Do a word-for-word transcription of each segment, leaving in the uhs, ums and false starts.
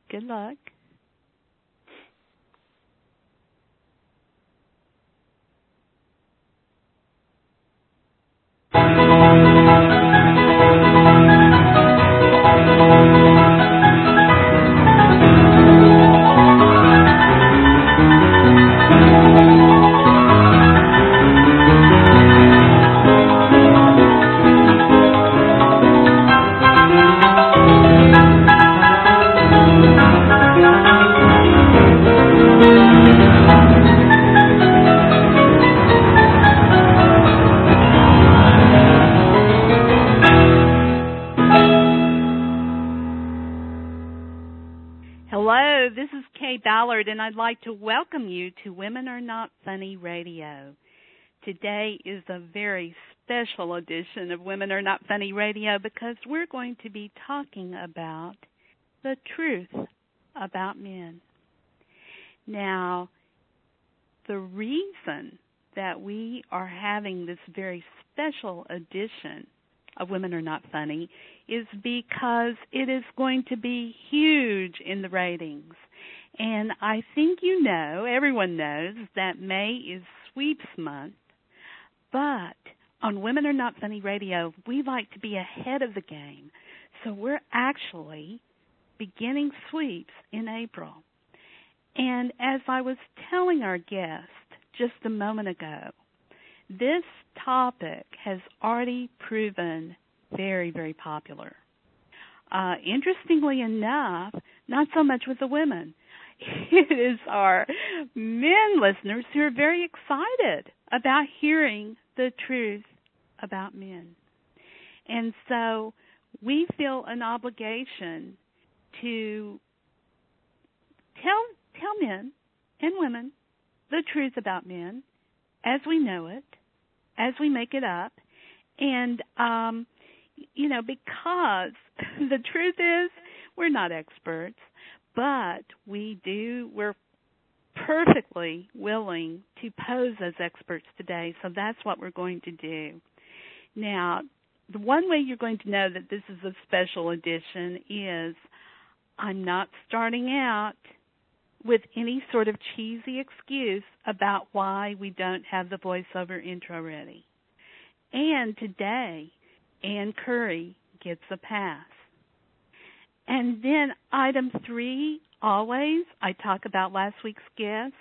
Good luck. Hello, this is Kay Ballard, and I'd like to welcome you to Women Are Not Funny Radio. Today is a very special edition of Women Are Not Funny Radio because we're going to be talking about the truth about men. Now, the reason that we are having this very special edition of Women Are Not Funny is because it is going to be huge in the ratings. And I think you know, everyone knows, that May is Sweeps Month. But on Women Are Not Funny Radio, we like to be ahead of the game. So we're actually beginning sweeps in April. And as I was telling our guest just a moment ago, this topic has already proven very, very popular. Uh, interestingly enough, not so much with the women. It is our men listeners who are very excited about hearing the truth about men. And so we feel an obligation to tell tell men and women the truth about men as we know it, as we make it up, and, um, you know, because the truth is we're not experts, but we do, we're perfectly willing to pose as experts today, so that's what we're going to do. Now, the one way you're going to know that this is a special edition is I'm not starting out with any sort of cheesy excuse about why we don't have the voiceover intro ready. And today, Ann Curry gets a pass. And then item three, always, I talk about last week's guest.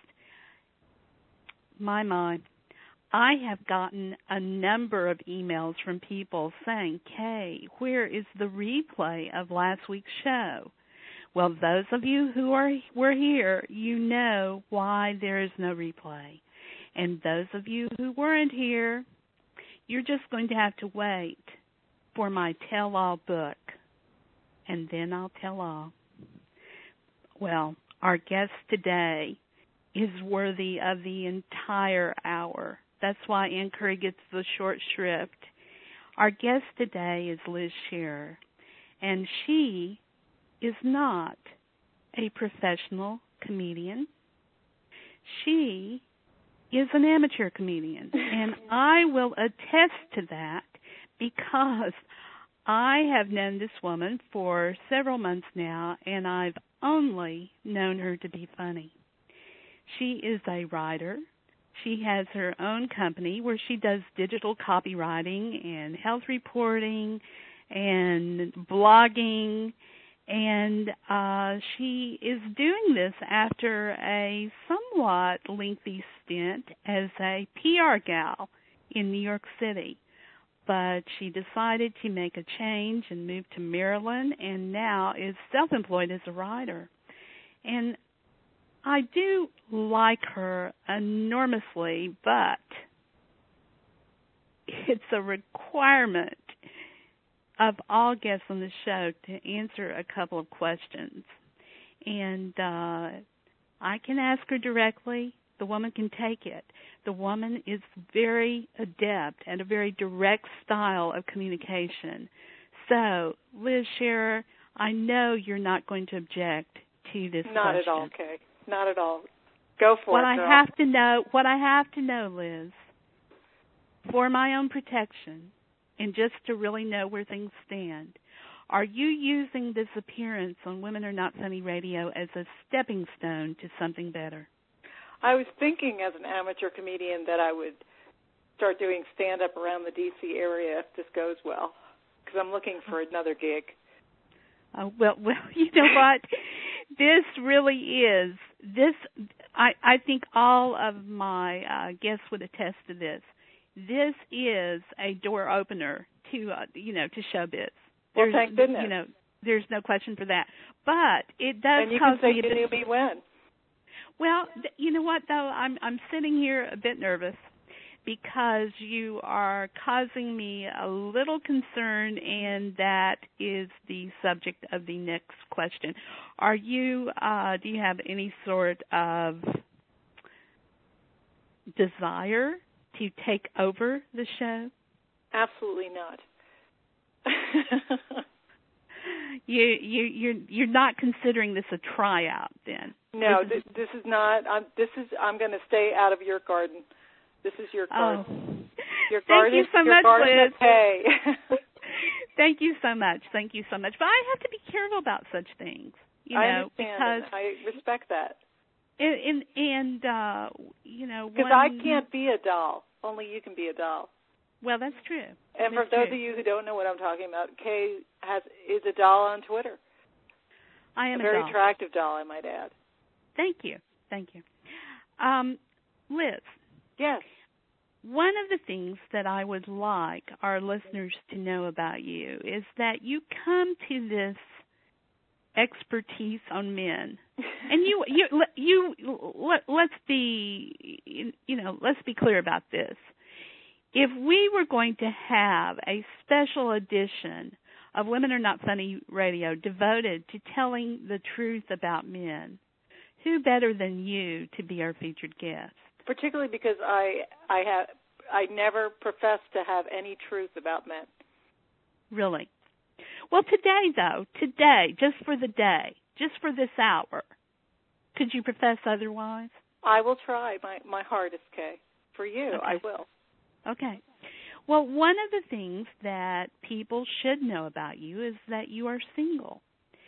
My, my, I have gotten a number of emails from people saying, Kay, where is the replay of last week's show? Well, those of you who are were here, you know why there is no replay. And those of you who weren't here, you're just going to have to wait for my tell-all book, and then I'll tell all. Well, our guest today is worthy of the entire hour. That's why Ann Curry gets the short shrift. Our guest today is Liz Scherer, and she is not a professional comedian. She is an amateur comedian, and I will attest to that because I have known this woman for several months now, and I've only known her to be funny. She is a writer. She has her own company where she does digital copywriting and health reporting and blogging. And uh, she is doing this after a somewhat lengthy stint as a P R gal in New York City. But she decided to make a change and move to Maryland, and now is self-employed as a writer. And I do like her enormously, but it's a requirement of all guests on the show to answer a couple of questions. And uh, I can ask her directly. The woman can take it. The woman is very adept at a very direct style of communication. So, Liz Scherer, I know you're not going to object to this Not question. at all, Kay. Not at all. Go for what it, I girl. have to know, what I have to know, Liz, for my own protection, and just to really know where things stand, Are you using this appearance on Women Are Not Funny Radio as a stepping stone to something better? I was thinking as an amateur comedian that I would start doing stand-up around the D C area if this goes well, because I'm looking for another gig. Uh, well, well, you know what? This really is, this, I, I think all of my uh, guests would attest to this. This is a door opener to, uh, you know, to showbiz. Well, There's, thank goodness. You know, there's no question for that. But it does and you cause can say me a you bit, knew me when. Well, th- you know what, though? I'm I'm sitting here a bit nervous because you are causing me a little concern, and that is the subject of the next question. Are you, uh, do you have any sort of desire to take over the show? Absolutely not. you you you're you're not considering this a tryout, then? No, this, this, this is not. I'm, this is. I'm going to stay out of your garden. This is your garden. Oh. Your Thank garden. you so your much, garden Liz. Hey. Thank you so much. Thank you so much. But I have to be careful about such things, you know, I understand. because I respect that. and and uh, you know, because I can't be a doll. Only you can be a doll. Well, that's true. And that's for those true. of you who don't know what I'm talking about, Kay has is a doll on Twitter. I am a a very doll. attractive doll, I might add. Thank you. Thank you. Um, Liz. Yes. One of the things that I would like our listeners to know about you is that you come to this expertise on men, and you you you let, let's be you know let's be clear about this. If we were going to have a special edition of Women Are Not Funny Radio devoted to telling the truth about men, who better than you to be our featured guest? Particularly because I I have I never profess to have any truth about men. Really? Well, today though, today, just for the day, just for this hour, could you profess otherwise? I will try my my hardest, Kay. For you, Okay. I will. Okay. Well, one of the things that people should know about you is that you are single.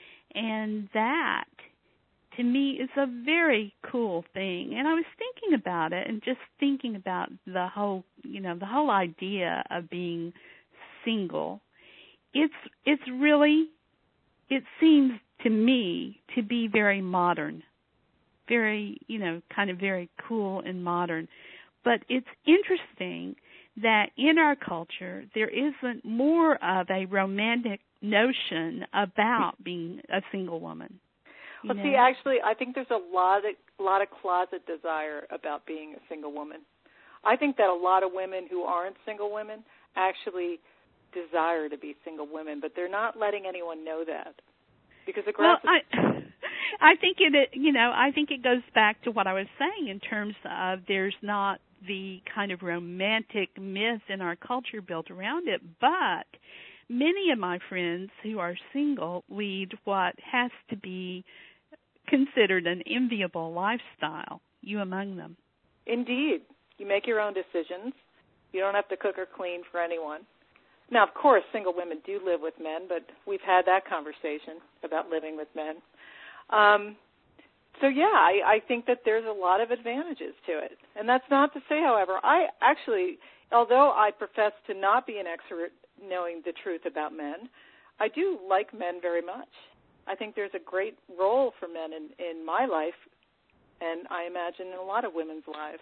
And that, to me, is a very cool thing. And I was thinking about it and just thinking about the whole, you know, the whole idea of being single. It's it's really, it seems to me to be very modern, very, you know, kind of very cool and modern. But it's interesting that in our culture there isn't more of a romantic notion about being a single woman. Well, know? see, actually, I think there's a lot of a lot of closet desire about being a single woman. I think that a lot of women who aren't single women actually desire to be single women, but they're not letting anyone know that because the grass. Well, I, I think it, you know, I think it goes back to what I was saying in terms of there's not the kind of romantic myth in our culture built around it, but many of my friends who are single lead what has to be considered an enviable lifestyle, you among them. Indeed. You make your own decisions. You don't have to cook or clean for anyone. Now, of course, single women do live with men, but we've had that conversation about living with men. Um, so, yeah, I, I think that there's a lot of advantages to it. And that's not to say, however, I actually, although I profess to not be an expert knowing the truth about men, I do like men very much. I think there's a great role for men in, in my life, and I imagine in a lot of women's lives.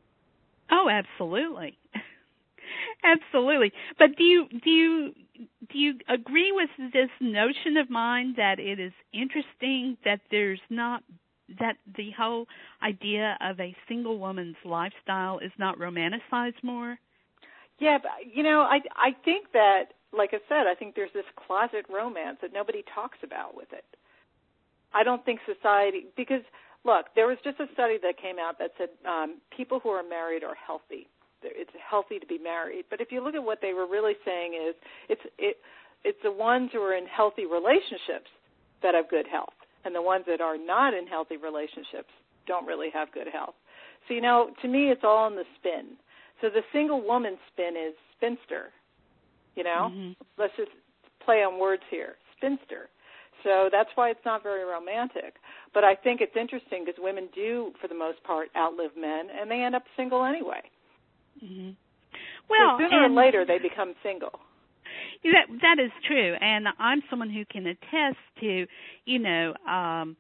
Oh, absolutely. Absolutely. But do you do you do you agree with this notion of mine that it is interesting that there's not that the whole idea of a single woman's lifestyle is not romanticized more? Yeah, but, you know, I I think that, like I said, I think there's this closet romance that nobody talks about with it. I don't think society, because, look, there was just a study that came out that said um, people who are married are healthy. It's healthy to be married. But if you look at what they were really saying is it's it it's the ones who are in healthy relationships that have good health, and the ones that are not in healthy relationships don't really have good health. So, you know, to me, it's all in the spin. So the single woman spin is spinster, you know? Mm-hmm. Let's just play on words here. spinster. So that's why it's not very romantic. But I think it's interesting because women do, for the most part, outlive men, and they end up single anyway. Mm-hmm. Well, so sooner or later, they become single. That that is true, and I'm someone who can attest to, you know, um,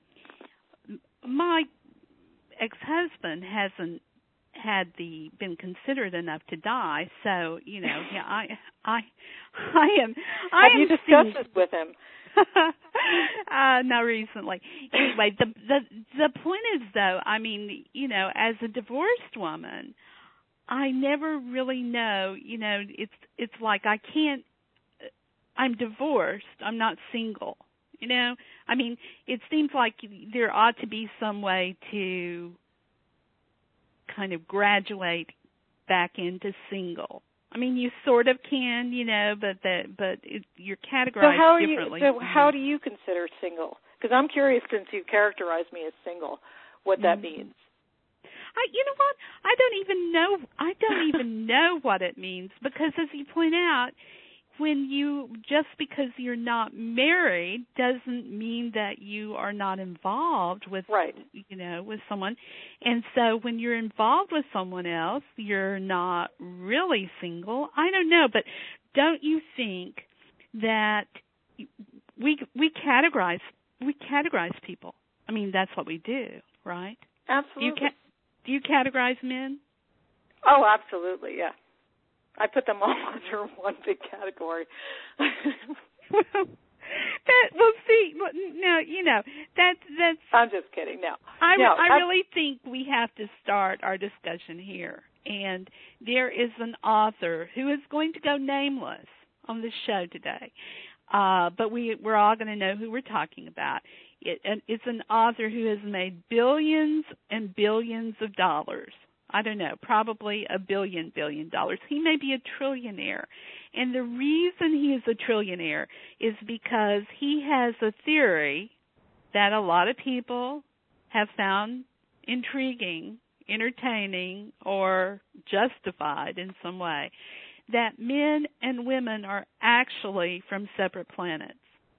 my ex-husband hasn't had the been considerate enough to die, so you know, yeah, I I I am. I Have am you discussed this with him? uh, not recently. Anyway, the the the point is, though, I mean, you know, as a divorced woman, I never really know. You know, it's it's like I can't. I'm divorced. I'm not single. You know, I mean, it seems like there ought to be some way to kind of graduate back into single. I mean, you sort of can, you know, but that, but it, you're categorized so how are differently. You, so how do you consider single? Because I'm curious, since you characterize me as single, what that mm-hmm. means. I, you know what? I don't even know. I don't even know what it means because, as you point out, when you just because you're not married doesn't mean that you are not involved with, right. you know, with someone. And so when you're involved with someone else, you're not really single. I don't know, but don't you think that we we categorize we categorize people? I mean, that's what we do, right? Absolutely. Do you, ca- do you categorize men? Oh, absolutely, yeah. I put them all under one big category. well, that well, see, no, you know that's that's. I'm just kidding. No, I no, I really think we have to start our discussion here, and there is an author who is going to go nameless on this show today, uh, but we we're all going to know who we're talking about. It, and it's an author who has made billions and billions of dollars. I don't know, probably a billion, billion dollars. He may be a trillionaire. And the reason he is a trillionaire is because he has a theory that a lot of people have found intriguing, entertaining, or justified in some way, that men and women are actually from separate planets.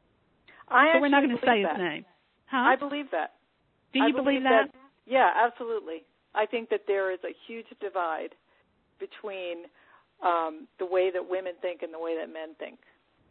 I so we're not going to say that. his name. Huh? I believe that. Do you I believe, believe that? that? Yeah, absolutely. I think that there is a huge divide between um, the way that women think and the way that men think.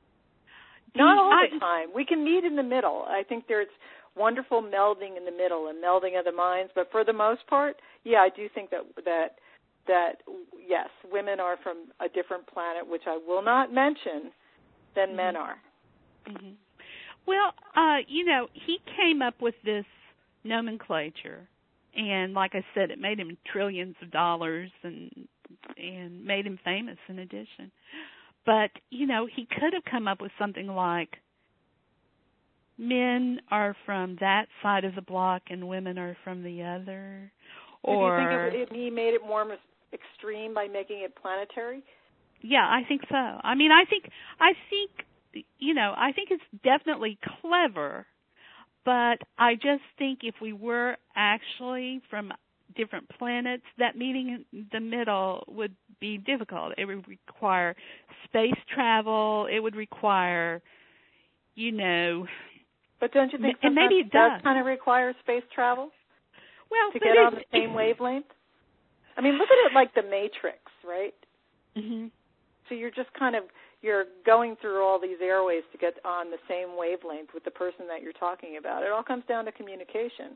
Not all I, the time. We can meet in the middle. I think there's wonderful melding in the middle and melding of the minds. But for the most part, yeah, I do think that that that yes, women are from a different planet, which I will not mention, than mm-hmm. men are. Mm-hmm. Well, uh, you know, he came up with this nomenclature. And like I said, it made him trillions of dollars and and made him famous in addition. But, you know, he could have come up with something like men are from that side of the block and women are from the other. Or, do you think it, it, he made it more extreme by making it planetary? Yeah, I think so. I mean, I think, I think, you know, I think it's definitely clever. But I just think if we were actually from different planets, that meeting in the middle would be difficult. It would require space travel. It would require, you know. But don't you think and maybe it does. does kind of require space travel? Well, to get on the same wavelength? I mean, look at it like the Matrix, right? Mm-hmm. So you're just kind of, you're going through all these airways to get on the same wavelength with the person that you're talking about. It all comes down to communication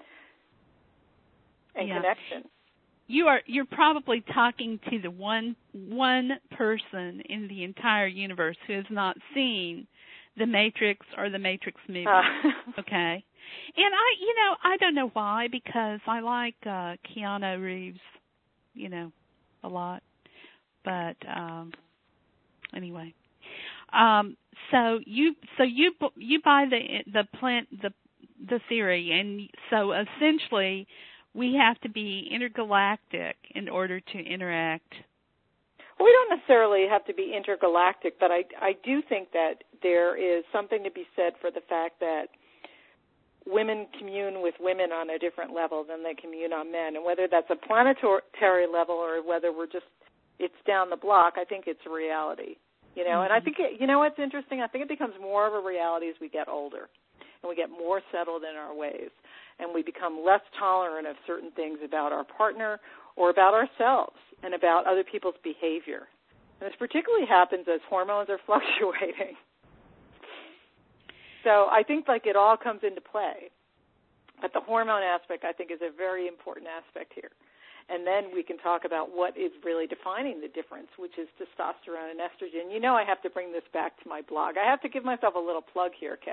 and yeah. connection. You are you're probably talking to the one one person in the entire universe who has not seen the Matrix or the Matrix movie. Uh. Okay. And I you know, I don't know why, because I like uh Keanu Reeves, you know, a lot. But um Anyway, um, so you so you you buy the the plant the the theory, and so essentially we have to be intergalactic in order to interact. Well, we don't necessarily have to be intergalactic, but I I do think that there is something to be said for the fact that women commune with women on a different level than they commune on men, and whether that's a planetary level or whether we're just it's down the block, I think it's a reality. You know, mm-hmm. and I think, it, you know what's interesting? I think it becomes more of a reality as we get older and we get more settled in our ways and we become less tolerant of certain things about our partner or about ourselves and about other people's behavior. And this particularly happens as hormones are fluctuating. So I think, like, it all comes into play. But the hormone aspect, I think, is a very important aspect here. And then we can talk about what is really defining the difference, which is testosterone and estrogen. You know, I have to bring this back to my blog. I have to give myself a little plug here, Kay.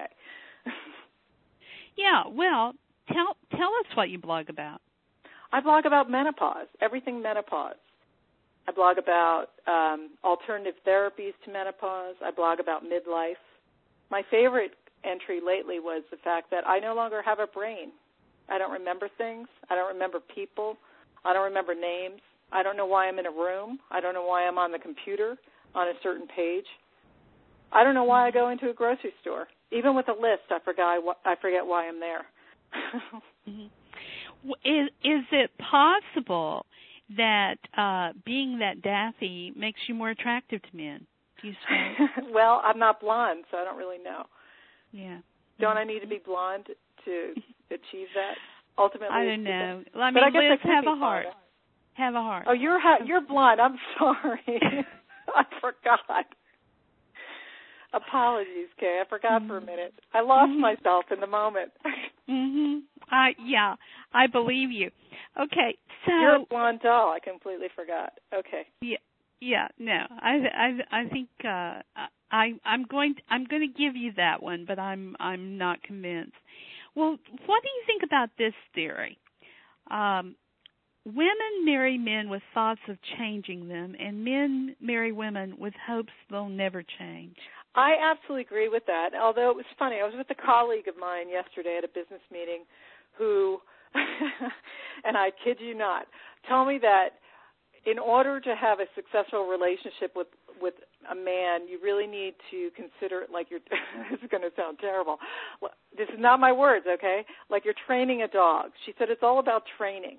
Yeah, well, tell tell us what you blog about. I blog about menopause, everything menopause. I blog about um, alternative therapies to menopause. I blog about midlife. My favorite entry lately was the fact that I no longer have a brain. I don't remember things. I don't remember people. I don't remember names. I don't know why I'm in a room. I don't know why I'm on the computer on a certain page. I don't know why I go into a grocery store. Even with a list, I forgot. I forget why I'm there. mm-hmm. Is is it possible that uh, being that daffy makes you more attractive to men? Do you say? Well, I'm not blonde, so I don't really know. Yeah. Don't mm-hmm. I need to be blonde to achieve that? Ultimately, I don't know. Well, I mean, but I guess Liz, I have a blonde. heart. Have a heart. Oh, you're ha- you're blonde. I'm sorry. I forgot. Apologies, Kay. I forgot mm-hmm. for a minute. I lost mm-hmm. myself in the moment. mhm. I yeah, I believe you. Okay, so you're a blonde doll. I completely forgot. Okay. Yeah. Yeah. No. I I I think uh, I I'm going to, I'm going to give you that one, but I'm I'm not convinced. Well, what do you think about this theory? Um, women marry men with thoughts of changing them, and men marry women with hopes they'll never change. I absolutely agree with that, although it was funny. I was with a colleague of mine yesterday at a business meeting who, and I kid you not, told me that in order to have a successful relationship with, with a man, you really need to consider it like you're, this is going to sound terrible. This is not my words, okay? Like you're training a dog. She said it's all about training.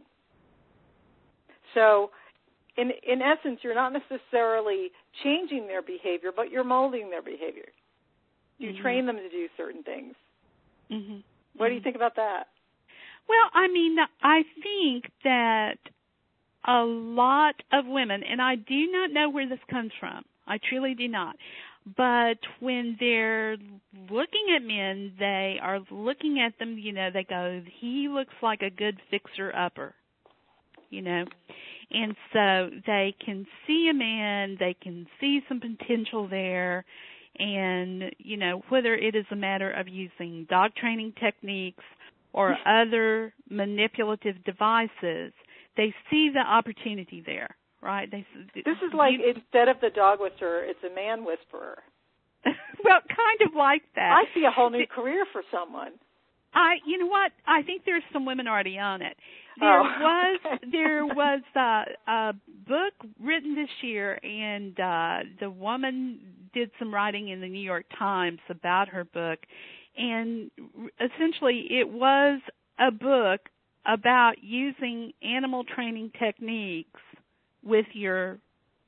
So in in essence, you're not necessarily changing their behavior, but you're molding their behavior. You mm-hmm. train them to do certain things. Mm-hmm. What mm-hmm. do you think about that? Well, I mean, I think that a lot of women, and I do not know where this comes from. I truly do not. But when they're looking at men, they are looking at them, you know, they go, he looks like a good fixer-upper, you know. And so they can see a man, they can see some potential there, and, you know, whether it is a matter of using dog training techniques or other manipulative devices, they see the opportunity there, right? They, this is like you, instead of the dog whisperer, it's a man whisperer. Well, kind of like that. I see a whole new career for someone. I, you know what? I think there's some women already on it. There oh, was okay. there was uh, a book written this year, and uh, the woman did some writing in the New York Times about her book, and essentially it was a book about using animal training techniques with your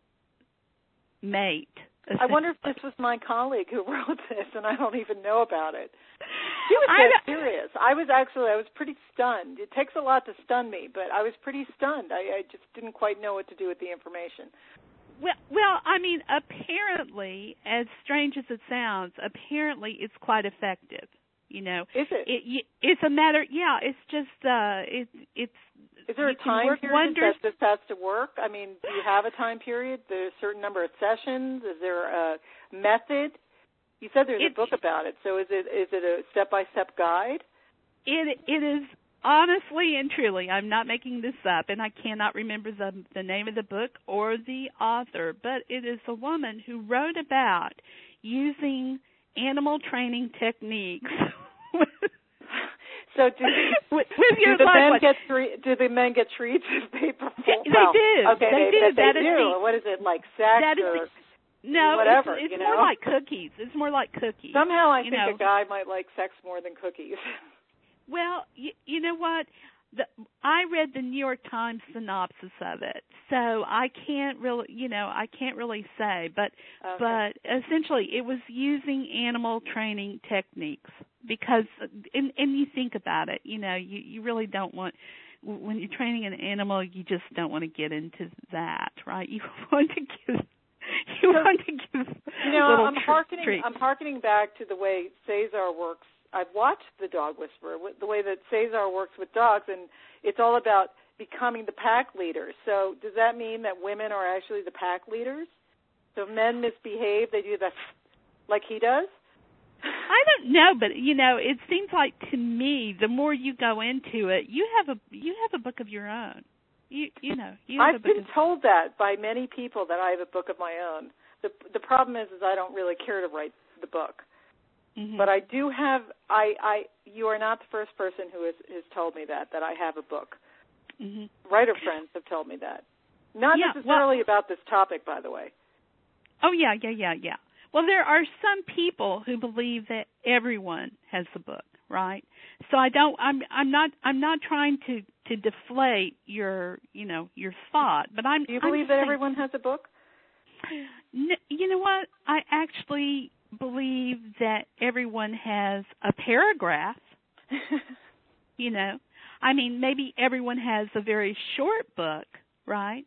mate. I wonder if this was my colleague who wrote this, and I don't even know about it. She was dead serious. I was actually, I was pretty stunned. It takes a lot to stun me, but I was pretty stunned. I, I just didn't quite know what to do with the information. Well, well, I mean, apparently, as strange as it sounds, apparently it's quite effective. You know, is it? it it's a matter. Yeah, it's just uh, it, it's. Is there a time period that this has to work? I mean, do you have a time period? There's a certain number of sessions. Is there a method? You said there's it's, a book about it. So is it is it a step by step guide? It it is honestly and truly. I'm not making this up, and I cannot remember the the name of the book or the author. But it is a woman who wrote about using animal training techniques. So do, with, with do the men get tre- do the men get treats if they perform? Yeah, they well, do. Okay, they, they, do. They that do. The, what is it like sex that is or the, no? whatever? It's, it's you more know? like cookies. It's more like cookies. Somehow I you think know. a guy might like sex more than cookies. Well, you, you know what? The, I read the New York Times synopsis of it. so I can't really, you know, I can't really say, but Okay. but essentially it was using animal training techniques because, and, and you think about it, you know, you, you really don't want, when you're training an animal, you just don't want to get into that, right? You want to give, you so, want to give you know, little I'm tr- harkening, treats. I'm harkening back to the way Cesar works. I've watched The Dog Whisperer, the way that Cesar works with dogs, and it's all about becoming the pack leader. So does that mean that women are actually the pack leaders? So if men misbehave, they do that like he does? I don't know, but you know, it seems like to me, the more you go into it, you have a you have a book of your own. You you know, you have I've a book been of, told that by many people that I have a book of my own. The the problem is, is I don't really care to write the book. mm-hmm. But I do have. I I you are not the first person who has has told me that that I have a book. Mm-hmm. Writer friends have told me that. Not yeah, necessarily well, about this topic, by the way. Oh yeah, yeah, yeah, yeah. Well, there are some people who believe that everyone has a book, right? So I don't. I'm. I'm not. I'm not trying to, to deflate your, you know, your thought. But I'm. Do you I'm believe that saying, everyone has a book? N- you know what? I actually believe that everyone has a paragraph. You know, I mean, maybe everyone has a very short book, right?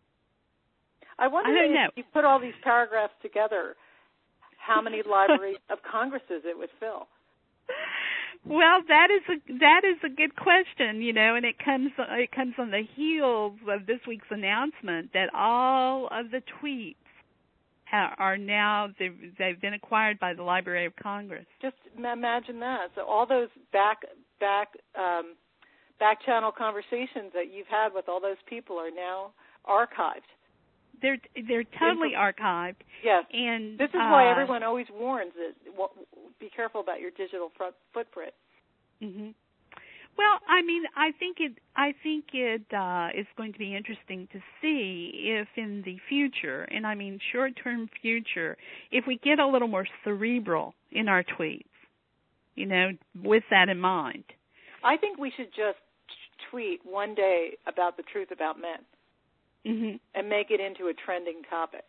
I wonder I don't if know. you put all these paragraphs together, how many libraries of Congresses it would fill. Well, that is a that is a good question, you know, and it comes it comes on the heels of this week's announcement that all of the tweets ha- are now they've, they've been acquired by the Library of Congress. Just imagine that. So all those back back um, back channel conversations that you've had with all those people are now archived. They're they're totally archived. Yes, and this is uh, why everyone always warns that well, be careful about your digital front footprint. Mm-hmm. Well, I mean, I think it. I think it uh, is going to be interesting to see if, in the future, and I mean short-term future, if we get a little more cerebral in our tweets. You know, with that in mind. I think we should just t- tweet one day about the truth about men. Mm-hmm. And make it into a trending topic.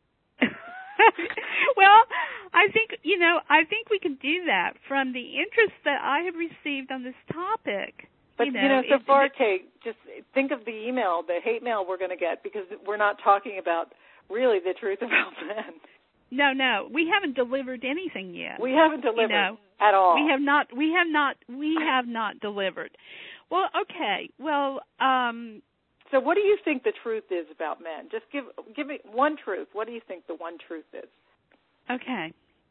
Well, I think, you know, I think we can do that from the interest that I have received on this topic. But, you know, you know so it, far, it, Kate, just think of the email, the hate mail we're going to get, because we're not talking about really the truth about men. No, no, we haven't delivered anything yet. We haven't delivered you know, at all. We have not, we have not, we have not delivered. Well, okay, well, um... So what do you think the truth is about men? Just give give me one truth. What do you think the one truth is? Okay.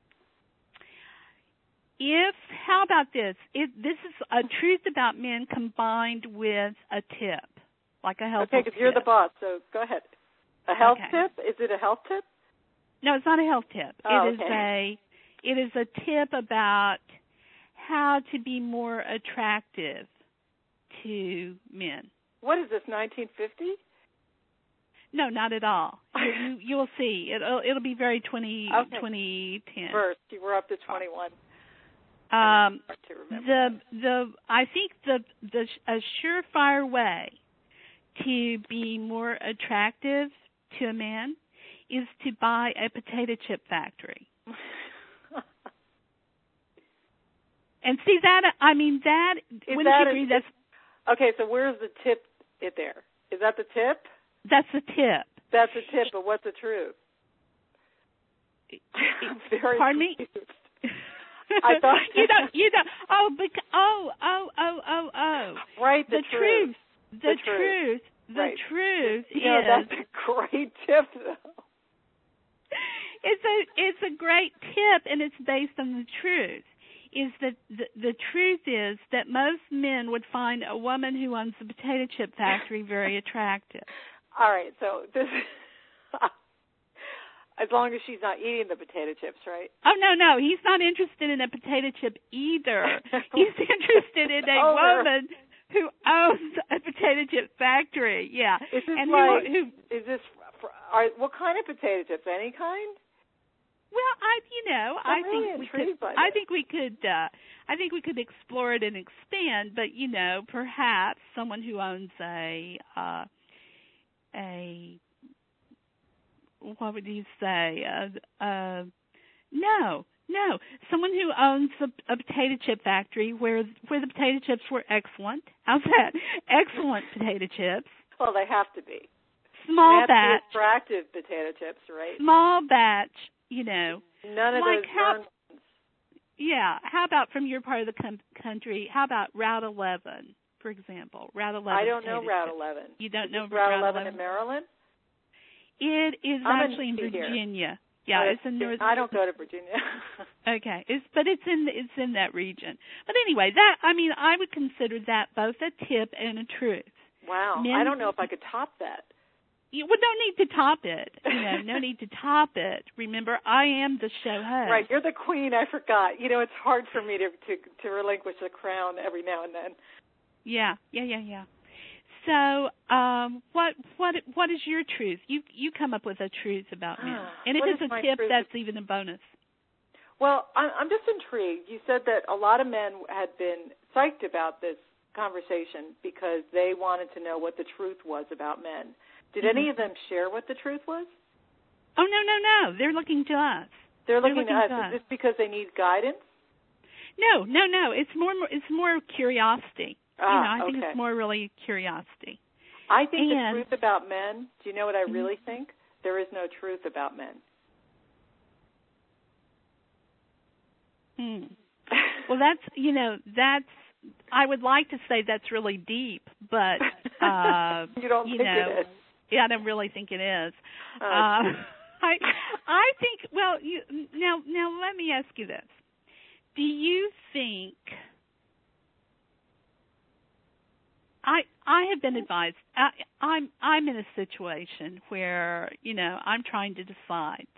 If, how about this? If this is a truth about men combined with a tip, like a health tip. Okay, because you're the boss, so go ahead. A health Okay. tip? Is it a health tip? No, it's not a health tip. Oh, it is okay. a it is a tip about how to be more attractive to men. What is this, nineteen fifty? No, not at all. You, you, you'll see. It'll it'll be very twenty Okay. twenty ten. First, you were up to twenty-one. Um, to remember. the the I think the the a surefire way to be more attractive to a man is to buy a potato chip factory. And see that I mean that Is wouldn't that you a- agree? That's Okay, so where's the tip it there? Is that the tip? that's the tip. That's the tip, but what's the truth? I'm very Pardon me? confused. I thought you don't you don't oh bec- oh oh oh oh oh right the, the truth. the, The truth truth. the Right. truth You know, is that's a great tip, though. it's a it's a great tip and it's based on the truth. Is that the, the truth is that most men would find a woman who owns a potato chip factory very attractive. All right, so this as long as she's not eating the potato chips, right? Oh no, no, he's not interested in a potato chip either. He's interested in a Over. woman who owns a potato chip factory. Yeah, Is this and like? who, who Is this? For, are, what kind of potato chips? Any kind? Well, I, you know, I'm I really think we intrigued could. by I this. think we could. Uh, I think we could explore it and expand. But you know, perhaps someone who owns a uh, a what would you say? Uh, uh, no, no, someone who owns a, a potato chip factory where where the potato chips were excellent. How's that? Excellent potato chips. Well, they have to be. Small they have batch. To be attractive potato chips, right? Small batch, you know. None of like those how, burn ones. Yeah. How about from your part of the com- country? How about Route eleven, for example? Route eleven. I don't know potato Route chips. eleven. You don't Is know Route, Route eleven eleven in Maryland? It is I'm actually in in Virginia. Yeah, oh, it's in North. I don't go to Virginia. Okay, it's but it's in it's in that region. But anyway, that I mean, I would consider that both a tip and a truth. Wow, Men, I don't know if I could top that. You well, don't need to top it. You know, no need to top it. Remember, I am the show host. Right, you're the queen. I forgot. You know, it's hard for me to to, to relinquish the crown every now and then. Yeah, yeah, yeah, yeah. So, um, what what what is your truth? You you come up with a truth about men, and if What it's is a my tip, truth? that's even a bonus. Well, I'm, I'm just intrigued. You said that a lot of men had been psyched about this conversation because they wanted to know what the truth was about men. Did Mm-hmm. any of them share what the truth was? Oh, no, no, no. They're looking to us. They're looking, looking to us. to us. Is this because they need guidance? No, no, no. It's more it's more curiosity. Ah, you know, I think okay. it's more really curiosity. I think and, the truth about men, do you know what I mm-hmm. really think? There is no truth about men. Hmm. Well, that's, you know, that's, I would like to say that's really deep, but, uh, you don't you think know, it is? Yeah, I don't really think it is. Uh, uh, I, I think, well, you, now, now let me ask you this. Do you think, I, I have been advised, I, I'm, I'm in a situation where, you know, I'm trying to decide.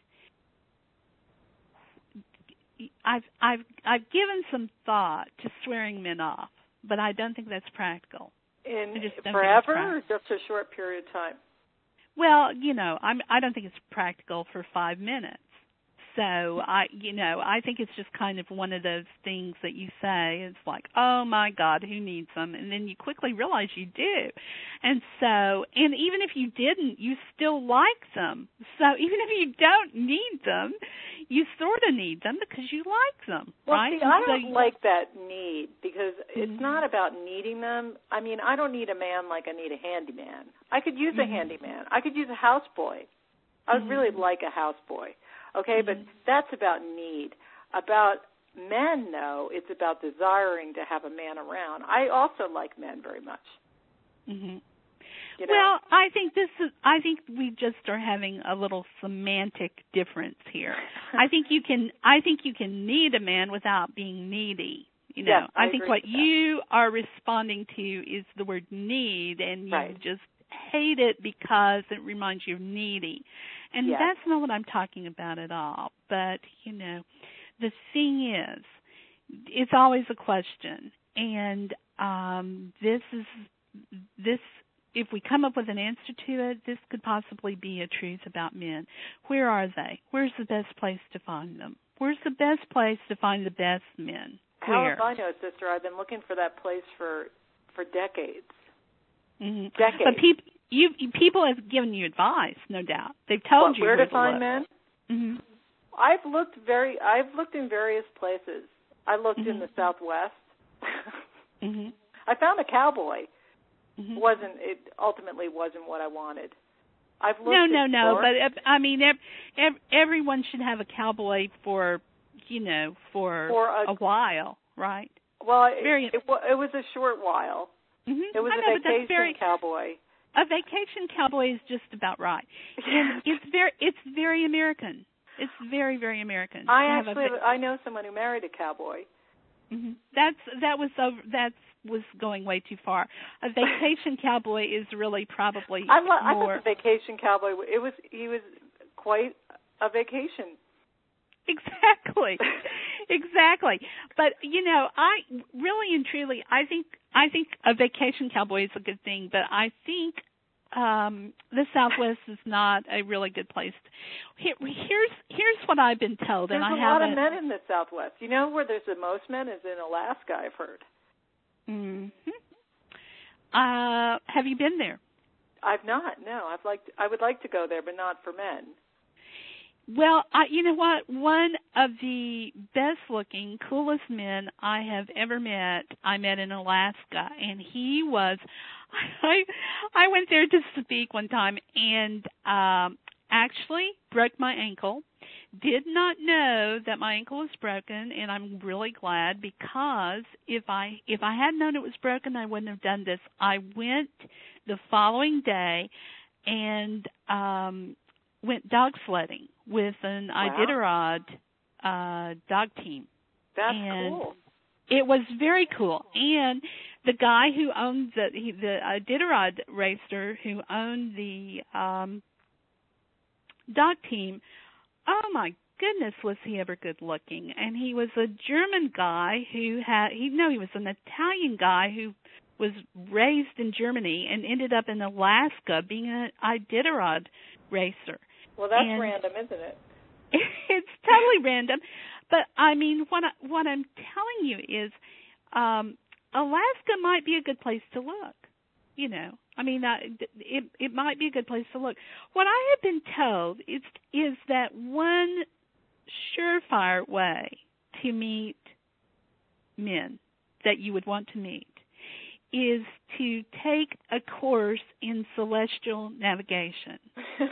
I've I've I've given some thought to swearing men off, but I don't think that's practical. In I just don't forever, think it's or just a short period of time? Well, you know, I'm I don't think it's practical for five minutes. So I, you know, I think it's just kind of one of those things that you say. It's like, oh my God, who needs them? And then you quickly realize you do. And so, and even if you didn't, you still like them. So even if you don't need them, you sort of need them because you like them, well, right? See, I so don't you, like that need because it's mm-hmm. not about needing them. I mean, I don't need a man like I need a handyman. I could use mm-hmm. a handyman. I could use a houseboy. I would mm-hmm. really like a houseboy. Okay, mm-hmm. but that's about need. About men, though, it's about desiring to have a man around. I also like men very much. Mm-hmm. You know? Well, I think this is. I think we just are having a little semantic difference here. I think you can. I think you can need a man without being needy. You know, yes, I, I think agree what with you are responding to is the word need, and you right. just hate it because it reminds you of needy. And yes. that's not what I'm talking about at all. But, you know, the thing is, it's always a question. And um, this is, this, if we come up with an answer to it, this could possibly be a truth about men. Where are they? Where's the best place to find them? Where's the best place to find the best men? Where? How if I know, sister? I've been looking for that place for, for decades. Mm-hmm. Decades. But people, you, people have given you advice, no doubt. They've told what, you where where to find men. Mm-hmm. I've looked very. I've looked in various places. I looked mm-hmm. in the Southwest. mm-hmm. I found a cowboy. Mm-hmm. wasn't It ultimately wasn't what I wanted. I've looked. No, no, no. Florida. But I mean, ev- ev- everyone should have a cowboy for, you know, for, for a, a while, right? Well, it, very, it, it was a short while. Mm-hmm. It was I a know, vacation but that's very, cowboy. A vacation cowboy is just about right. And it's very, it's very American. It's very, very American. I actually, va- I know someone who married a cowboy. Mm-hmm. That's that was over, that was going way too far. A vacation cowboy is really probably I, lo- I more. thought the vacation cowboy. It was he was quite a vacation. Exactly, exactly. But you know, I really and truly, I think I think a vacation cowboy is a good thing. But I think um, the Southwest is not a really good place. Here, here's here's what I've been told, There's and I a haven't. lot of men in the Southwest. You know where there's the most men is in Alaska. I've heard. Mm-hmm. Uh, have you been there? I've not. No, I've liked. I would like to go there, but not for men. Well, I, you know what? One of the best-looking, coolest men I have ever met, I met in Alaska, and he was. I I went there to speak one time, and um, actually broke my ankle. Did not know that my ankle was broken, and I'm really glad, because if I if I had known it was broken, I wouldn't have done this. I went the following day and um, went dog sledding with an Wow. Iditarod uh, dog team. That's and cool. It was very cool, and the guy who owned the he, the Iditarod racer who owned the um, dog team. Oh my goodness, was he ever good looking? And he was a German guy who had he no, he was an Italian guy who was raised in Germany and ended up in Alaska being an Iditarod racer. Well, that's and random, isn't it? It's totally random, but I mean, what I, what I'm telling you is, um, Alaska might be a good place to look. You know, I mean, uh, it it might be a good place to look. What I have been told is is that one surefire way to meet men that you would want to meet is to take a course in celestial navigation.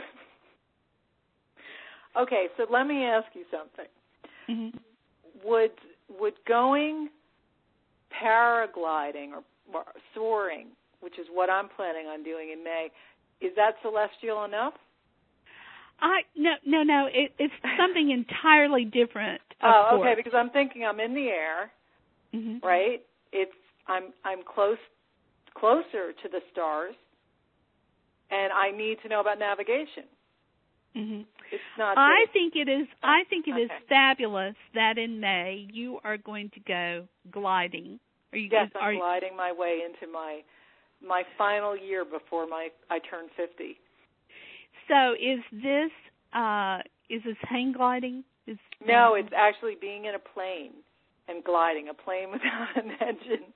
Okay, so let me ask you something. Mm-hmm. Would would going paragliding or, or soaring, which is what I'm planning on doing in May, is that celestial enough? I no no no. It, it's something entirely different. Of oh, okay. course. Because I'm thinking I'm in the air, mm-hmm. right? It's I'm I'm close closer to the stars, and I need to know about navigation. Mm-hmm. It's not. I think it is. I think it okay. is fabulous that in May you are going to go gliding. Are you? Yes, are I'm gliding my way into my my final year before my I turn fifty. So is this uh, is this hang gliding? Is no, it's actually being in a plane and gliding, a plane without an engine.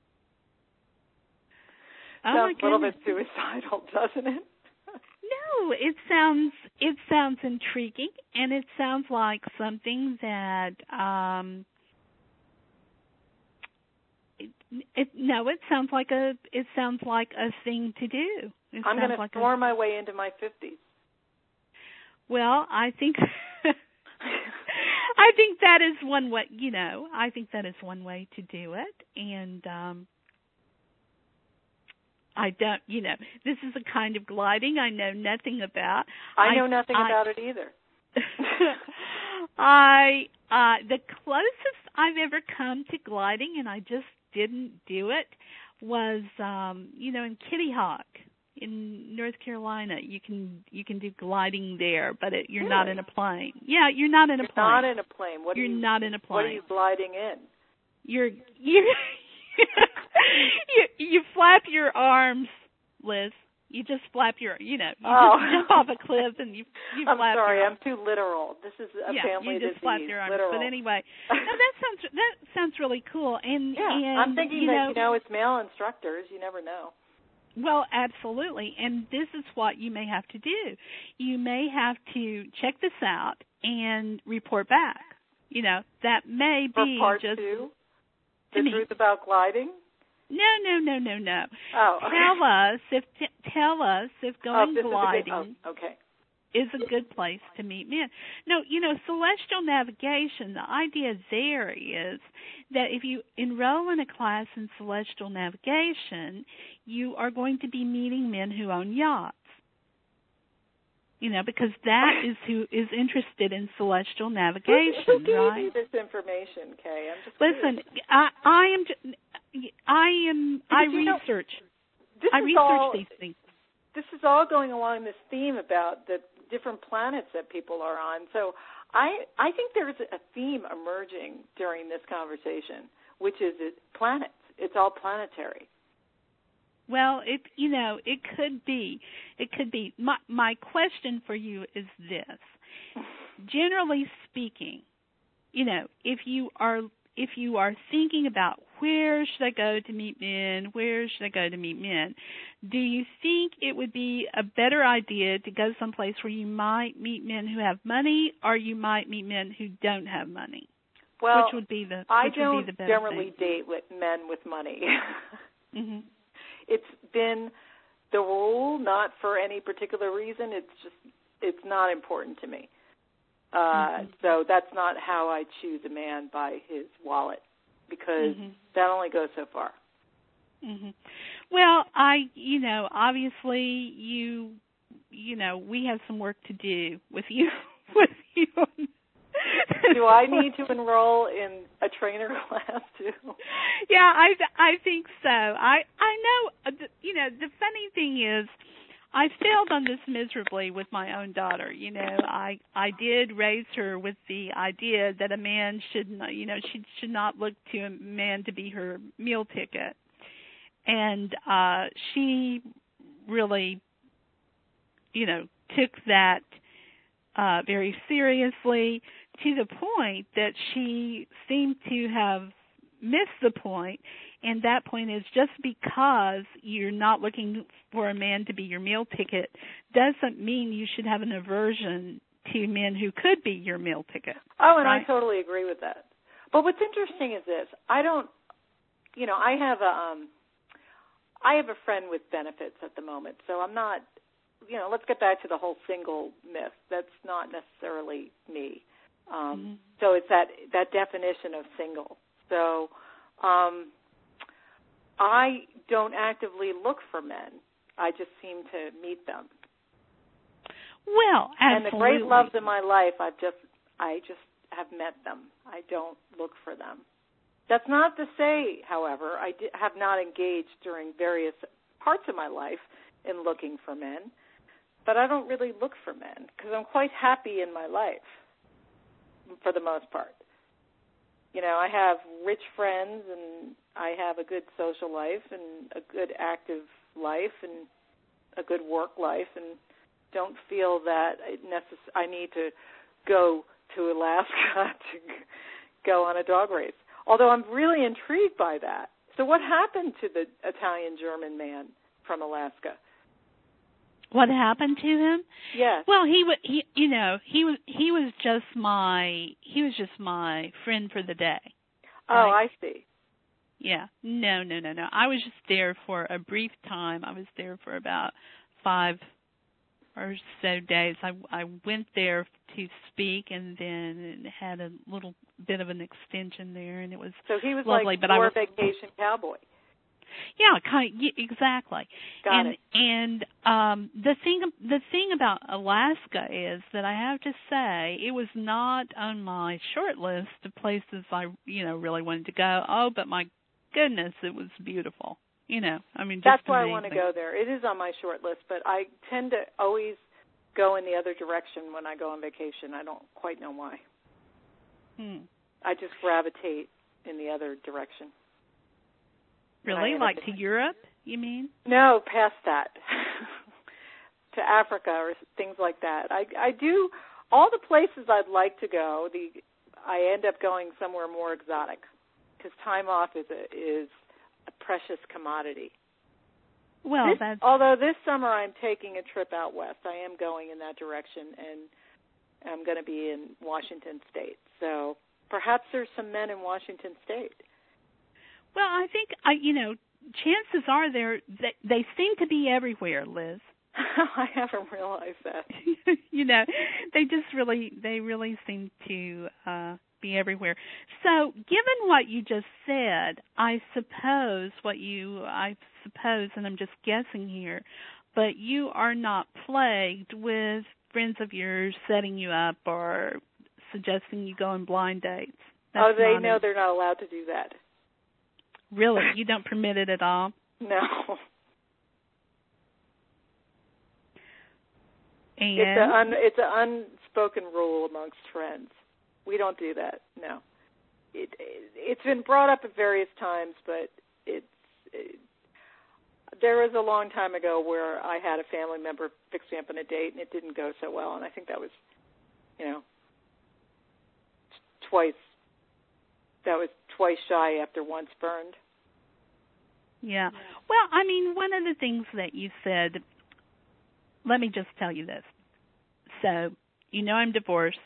Oh, sounds my a little bit goodness. suicidal, doesn't it? No, it sounds it sounds intriguing, and it sounds like something that um, it, it, no, it sounds like a it sounds like a thing to do. It I'm going to like soar a, my way into my fifties. Well, I think I think that is one way. You know, I think that is one way to do it, and. Um, I don't, you know, this is a kind of gliding I know nothing about. I know I, nothing I, about it either. I, uh, the closest I've ever come to gliding, and I just didn't do it, was, um, you know, in Kitty Hawk in North Carolina. You can you can do gliding there, but it, you're really? not in a plane. Yeah, you're not in you're a plane. Not in a plane. What you're are you, not in a plane. What are you gliding in? You're you're. you you flap your arms, Liz. You just flap your, you know, you oh. just jump off a cliff and you you I'm flap. sorry, your I'm too literal. This is a yeah, family you just disease. flap your arms. Literal. But anyway, no, that sounds that sounds really cool. And yeah, and, I'm thinking you that know, you know it's male instructors. You never know. Well, absolutely. And this is what you may have to do. You may have to check this out and report back. You know, that may For be part just two, the me. truth about gliding. No, no, no, no, no. Oh, okay. Tell us if t- tell us if going oh, gliding is a good, oh, okay. is a good place to meet men. No, you know, celestial navigation, the idea there is that if you enroll in a class in celestial navigation, you are going to be meeting men who own yachts. You know, because that is who is interested in celestial navigation, who, who gave right? you this information, Kay? I'm just Listen, curious. I, I am. I am. Because I Know, research. this I is research all, these things. This is all going along this theme about the different planets that people are on. So I I think there's a theme emerging during this conversation, which is it, planets. It's all planetary. Well, it you know it could be. It could be. My my question for you is this: generally speaking, you know, if you are if you are thinking about where should I go to meet men? Where should I go to meet men? Do you think it would be a better idea to go someplace where you might meet men who have money, or you might meet men who don't have money? Well, which would be the, I which don't would be the better generally thing? date with men with money. Mm-hmm. It's been the rule, not for any particular reason. It's just, it's not important to me. Uh, mm-hmm. So that's not how I choose a man, by his wallet, because mm-hmm. that only goes so far. Mm-hmm. Well, I, you know, obviously you, you know, we have some work to do with you, with you. Do I need to enroll in a trainer class too? Yeah, I I think so. I I know. You know, the funny thing is, I failed on this miserably with my own daughter. You know, I I did raise her with the idea that a man should not, you know, she should not look to a man to be her meal ticket, and uh, she really, you know, took that uh, very seriously, to the point that she seemed to have missed the point, and that point is just because you're not looking for a man to be your meal ticket doesn't mean you should have an aversion to men who could be your meal ticket. Oh, and right? I totally agree with that. But what's interesting is this. I don't, you know, I have a, um, I have a friend with benefits at the moment, so I'm not, you know, let's get back to the whole single myth. That's not necessarily me. Um, mm-hmm. So it's that, that definition of single. So um, I don't actively look for men. I just seem to meet them. Well, absolutely. And the great loves in my life, I've just, I just have met them. I don't look for them. That's not to say, however, I di- have not engaged during various parts of my life in looking for men, but I don't really look for men because I'm quite happy in my life, for the most part. You know, I have rich friends, and I have a good social life and a good active life and a good work life, and don't feel that it necess- I need to go to Alaska to go on a dog race. Although I'm really intrigued by that. So what happened to the Italian-German man from Alaska? What happened to him? Yes. Well, he was, he, you know, he was, he was just my, he was just my friend for the day. Oh, right? I see. Yeah. No, no, no, no. I was just there for a brief time. I was there for about five or so days. I, I went there to speak, and then had a little bit of an extension there, and it was so he was lovely. like but your I was, vacation cowboy. Yeah, kind of, yeah, exactly. Got and it. and um, the thing the thing about Alaska is that I have to say it was not on my short list of places I you know really wanted to go. Oh, but my goodness, it was beautiful. You know, I mean, just that's why amazing. I want to go there. It is on my short list, but I tend to always go in the other direction when I go on vacation. I don't quite know why. Hmm. I just gravitate in the other direction. Really? Like to Europe, you mean? No, past that. To Africa or things like that. I, I do, all the places I'd like to go, the I end up going somewhere more exotic because time off is a, is a precious commodity. Well, this, that's... Although this summer I'm taking a trip out west. I am going in that direction, and I'm going to be in Washington State. So perhaps there's some men in Washington State. Well, I think, I, you know, chances are they're, they, they seem to be everywhere, Liz. I haven't realized that. You know, they just really, they really seem to uh, be everywhere. So given what you just said, I suppose what you, I suppose, and I'm just guessing here, but you are not plagued with friends of yours setting you up or suggesting you go on blind dates. That's oh, they know a, they're not allowed to do that. Really? You don't permit it at all? No. And it's an un, it's an unspoken rule amongst friends. We don't do that. No. It, it it's been brought up at various times, but it's it, there was a long time ago where I had a family member fix me up on a date, and it didn't go so well. And I think that was, you know, twice. That was twice shy after once burned. Yeah. Well, I mean, one of the things that you said, let me just tell you this. So, you know I'm divorced,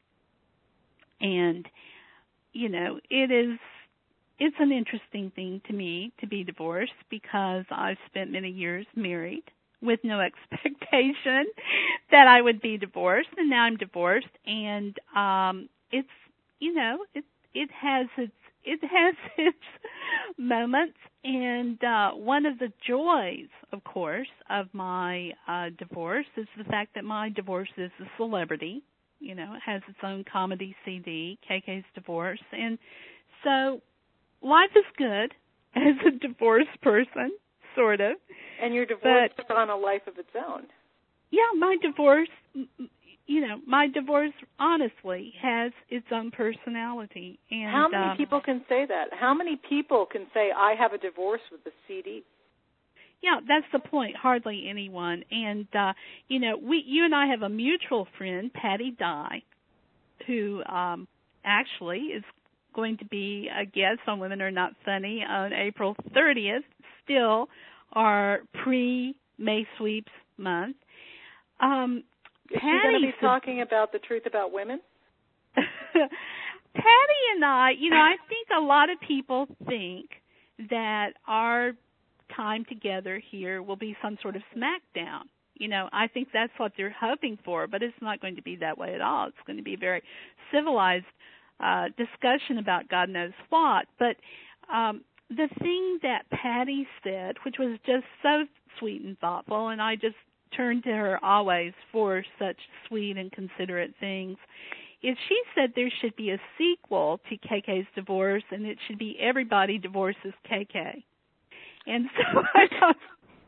and, you know, it is, it's an interesting thing to me to be divorced because I've spent many years married with no expectation that I would be divorced, and now I'm divorced, and um, it's, you know, it it has its it has its moments, and uh, one of the joys, of course, of my uh, divorce is the fact that my divorce is a celebrity. You know, it has its own comedy C D, K K's Divorce, and so life is good as a divorced person, sort of. And your divorce but, is on a life of its own. Yeah, my divorce, you know, my divorce honestly has its own personality. And how many um, people can say that? How many people can say, I have a divorce with a C D? Yeah, that's the point. Hardly anyone. And, uh, you know, we, you and I have a mutual friend, Patty Dye, who um, actually is going to be a guest on Women Are Not Funny on April thirtieth, still our pre-May Sweeps month. Um, Is Patty she going to be said, talking about the truth about women? Patty and I, you know, I think a lot of people think that our time together here will be some sort of smackdown. You know, I think that's what they're hoping for, but it's not going to be that way at all. It's going to be a very civilized uh, discussion about God knows what. But um, the thing that Patty said, which was just so sweet and thoughtful, and I just turn to her always for such sweet and considerate things, is she said there should be a sequel to K K's Divorce, and it should be Everybody Divorces K K. And so I thought,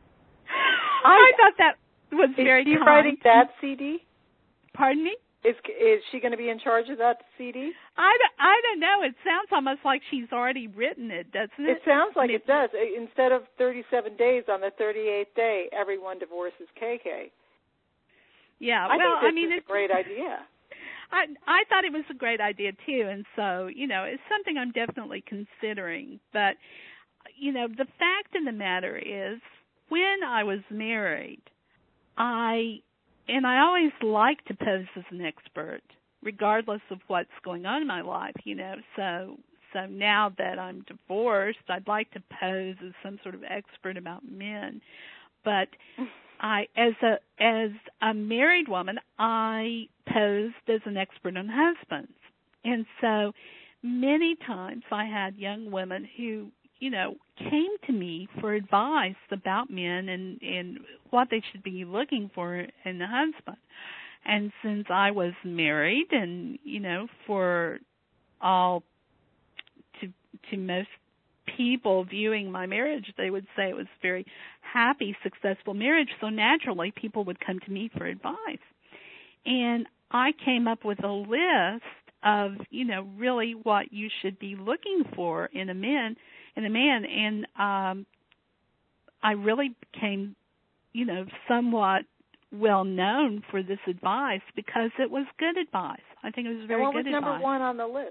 I thought that was very kind. Is she writing that C D? Pardon me? Is is she going to be in charge of that C D? I don't, I don't know. It sounds almost like she's already written it, doesn't it? It sounds like it does. Instead of thirty-seven days, on the thirty-eighth day, everyone divorces K K. Yeah, I well, think this I mean, is it's a great idea. I I thought it was a great idea too, and so you know, it's something I'm definitely considering. But you know, the fact of the matter is, when I was married, I and I always like to pose as an expert, regardless of what's going on in my life. You know, so so now that I'm divorced, I'd like to pose as some sort of expert about men, but I, as a as a married woman, I posed as an expert on husbands, and so many times I had young women who, you know, came to me for advice about men and and what they should be looking for in a husband. And since I was married, and you know, for all to to most people viewing my marriage, they would say it was a very happy, successful marriage. So naturally, people would come to me for advice. And I came up with a list of, you know, really what you should be looking for in a man, in a man. And um, I really became, you know, somewhat well known for this advice because it was good advice. I think it was very and what good was number advice. one on the list?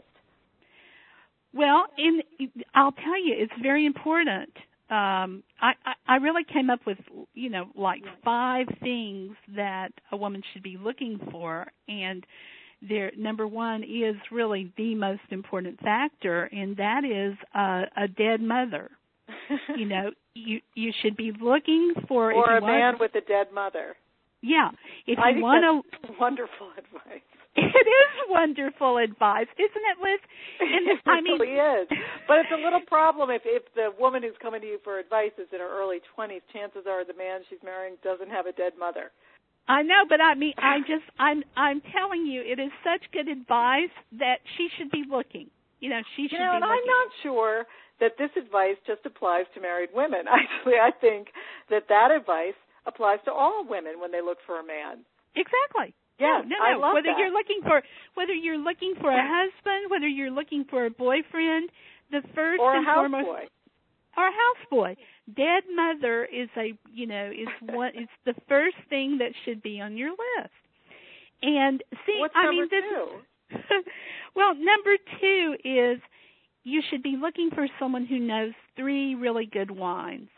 Well, in, I'll tell you, it's very important. Um, I, I, I really came up with, you know, like five things that a woman should be looking for, and there, number one is really the most important factor, and that is uh, a dead mother. You know, you you should be looking for or if a you man want, with a dead mother. Yeah, if I you think want that's to wonderful advice. It is wonderful advice, isn't it, Liz? And, it I mean, really is. But it's a little problem if, if the woman who's coming to you for advice is in her early twenties. Chances are the man she's marrying doesn't have a dead mother. I know, but I mean, I just, I'm, I'm telling you, it is such good advice that she should be looking. You know, she should you know, be and looking. I'm not sure that this advice just applies to married women. Actually, I think that that advice applies to all women when they look for a man. Exactly. Yeah, no, no, I no. love Whether that. you're looking for whether you're looking for a husband, whether you're looking for a boyfriend, the first or a and foremost, houseboy, or a houseboy, dead mother is a you know is what it's the first thing that should be on your list. And see, What's I number mean, this two? is, well, number two is you should be looking for someone who knows three really good wines.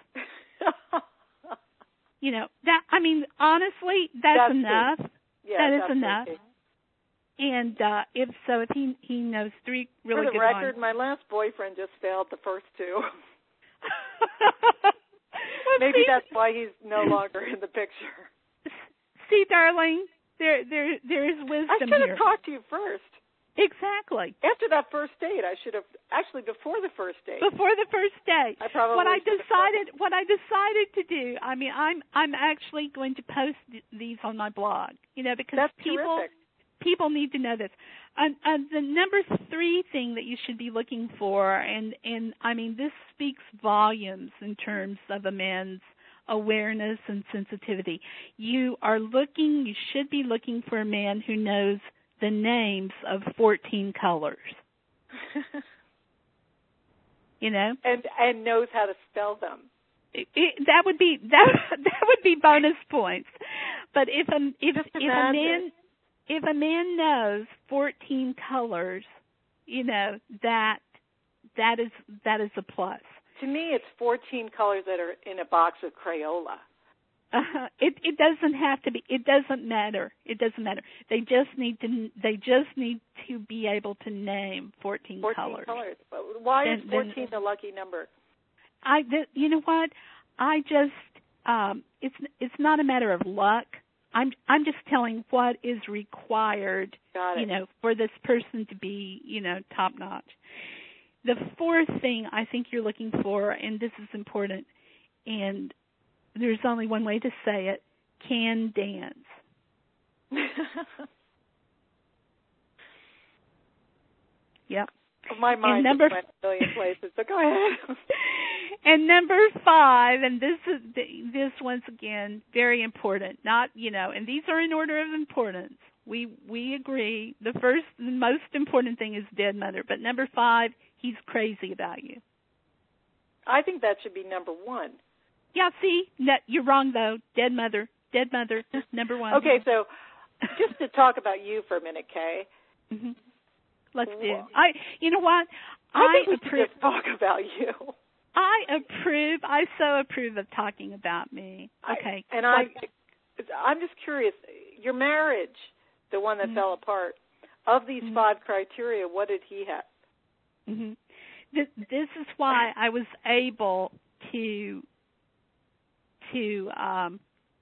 You know, that, I mean, honestly, that's, that's enough. Yeah, that is that's enough. Okay. And uh, if so, if he he knows three really good wines. For the good record, wines. my last boyfriend just failed the first two. Well, Maybe see, that's why he's no longer in the picture. See, darling, there there there is wisdom I should here. have talked to you first. Exactly. After that first date, I should have actually before the first date. Before the first date. I probably what I decided have what I decided to do. I mean, I'm I'm actually going to post these on my blog. You know, because that's people terrific. people need to know this. And, and the number three thing that you should be looking for, and and I mean, this speaks volumes in terms of a man's awareness and sensitivity. You are looking. You should be looking for a man who knows the names of fourteen colors. You know, and and knows how to spell them. It, it, that would be that that would be bonus points. But if a if Just if a man if a man knows fourteen colors, you know, that that is that is a plus. To me, it's fourteen colors that are in a box of Crayola. Uh, it it doesn't have to be. It doesn't matter. It doesn't matter. They just need to. They just need to be able to name fourteen, fourteen colors. colors. Why then, is fourteen then, the lucky number? I. The, you know what? I just. Um, it's it's not a matter of luck. I'm I'm just telling what is required. Got it. You know, for this person to be, you know, top notch. The fourth thing I think you're looking for, and this is important, and there's only one way to say it, can dance. Yep. My mind number, just went a million places, so go ahead. And number five, and this is this once again very important. Not you know, and these are in order of importance. We we agree. The first, the most important thing is dead mother, but number five, he's crazy about you. I think that should be number one. Yeah, see, no, you're wrong though. Dead mother, dead mother, number one. Okay, so just to talk about you for a minute, Kay. Mm-hmm. Let's do. I, you know what? I, I think we approve. should just talk about you. I approve. I so approve of talking about me. Okay, I, and I, I'm just curious. Your marriage, the one that mm-hmm. fell apart, of these mm-hmm. five criteria, what did he have? Mm-hmm. This, this is why I was able to to um,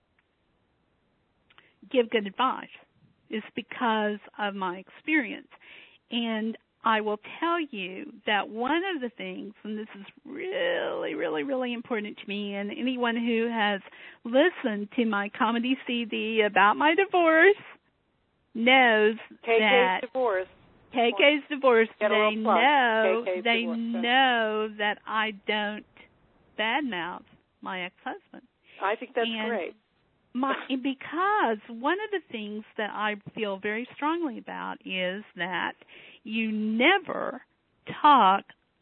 give good advice. Is because of my experience. And I will tell you that one of the things, and this is really, really, really important to me, and anyone who has listened to my comedy C D about my divorce knows K K's that divorce. K K's divorce. Get They know K K's they divorce. know that I don't badmouth my ex-husband. I think that's and great. My, because one of the things that I feel very strongly about is that you never talk